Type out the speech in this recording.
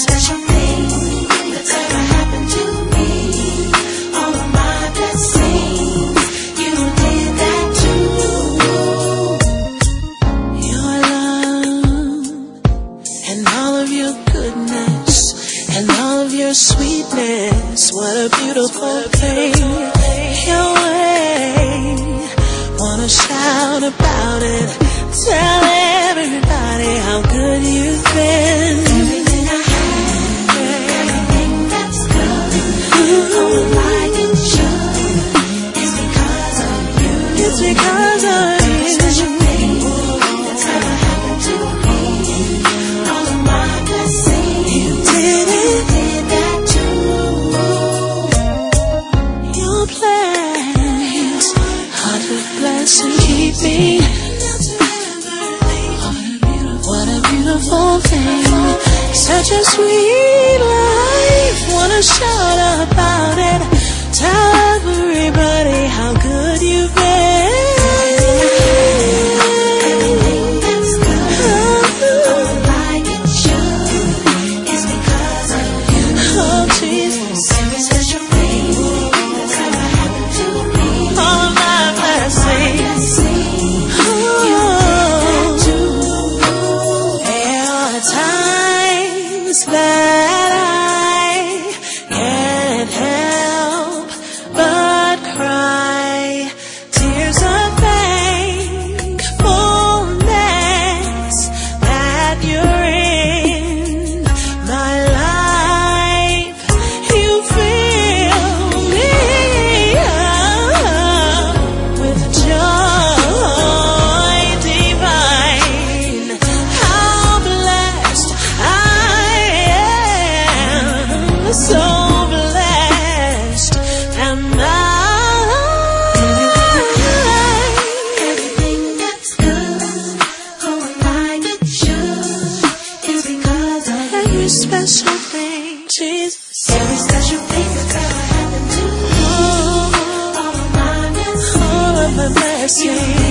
special thing that's ever happened to me. All of my blessings, you did that too. Your love and all of your goodness and all of your sweetness, what a beautiful thing. Your way, wanna shout about it, tell everybody how good you've been. Everything I have, everything that's good, all of life it should, is because of you. It's because of you. Special thing that's ever happened to me. All of my blessings, you did that too. Your plans are to bless and keep me. What a beautiful thing, such a sweet life. Wanna shout about it, tell everybody how good you've been. Everything that's good, all like it should, is because of you. Oh Jesus, every special thing that's ever happened to me. All of my blessings, times that I can't help but cry, tears of thankfulness that you're in my life. You fill me up with joy divine. How blessed I am, so blessed am I. Everything that's good, going like it should, is because of every special thing, Jesus. Every special thing that's ever happened to me. All of my blessings,